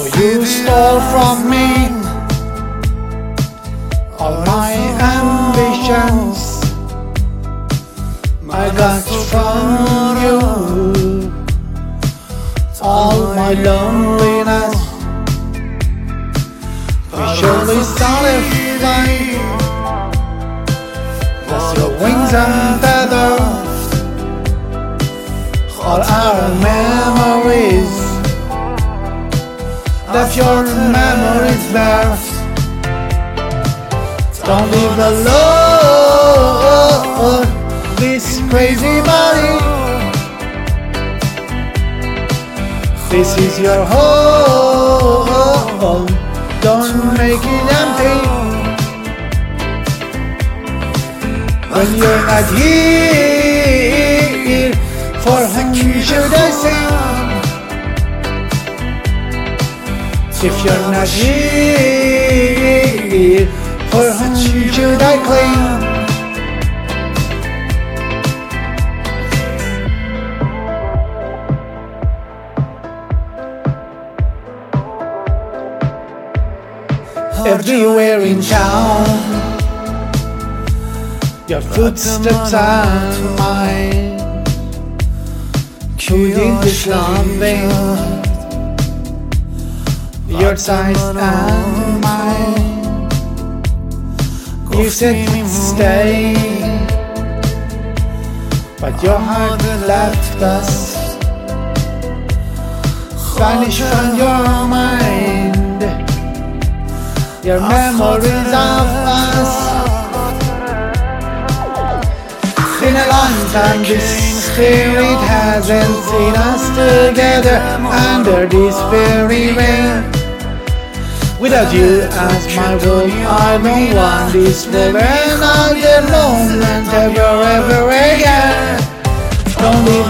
you stole from me all my ambitions. I got from you all my loneliness. We surely started flying, lost your wings and feathers. All our memories left your memories there. Don't leave alone this crazy body. This is your home, don't make it empty. When you're not here, for whom should I sing? If you're not here, for whom should I cling? Everywhere in town, your footsteps are mine. Shooting this loving, your size and mine. You said stay, but your heart left us. Vanished from your mind, your memories of us. Been a long time, this spirit hasn't seen us together under this very rain. Without you as my world, I don't want this world, and I'll get alone and ever, ever again. Don't leave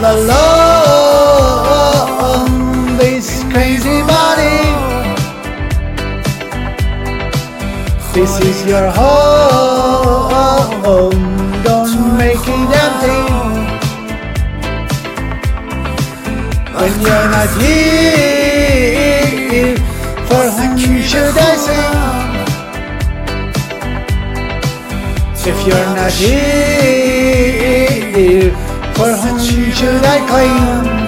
alone this crazy body. This is your home, don't make it empty. When you're not here, for whom should I sing? If you're not here, for whom should I cling?